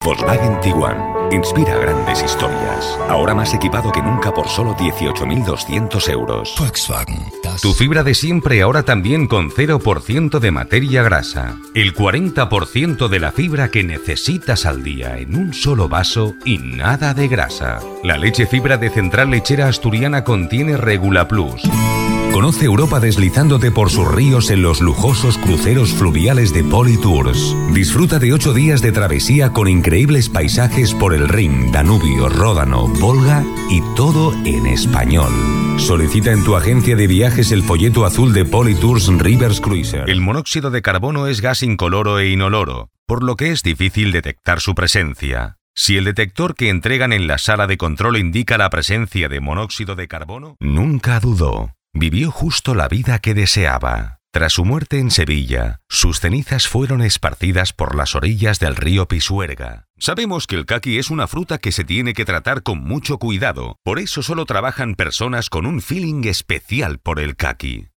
Volkswagen Tiguan. Inspira grandes historias. Ahora más equipado que nunca por solo 18.200 euros. Volkswagen. Tu fibra de siempre ahora también con 0% de materia grasa. El 40% de la fibra que necesitas al día en un solo vaso y nada de grasa. La leche fibra de Central Lechera Asturiana contiene Regula Plus. Conoce Europa deslizándote por sus ríos en los lujosos cruceros fluviales de Politours. Disfruta de 8 días de travesía con increíbles paisajes por el Rin, Danubio, Ródano, Volga y todo en español. Solicita en tu agencia de viajes el folleto azul de Politours Rivers Cruiser. El monóxido de carbono es gas incoloro e inoloro, por lo que es difícil detectar su presencia. Si el detector que entregan en la sala de control indica la presencia de monóxido de carbono, Nunca dudó. vivió justo la vida que deseaba. Tras su muerte en Sevilla, sus cenizas fueron esparcidas por las orillas del río Pisuerga. Sabemos que el caqui es una fruta que se tiene que tratar con mucho cuidado, por eso solo trabajan personas con un feeling especial por el caqui.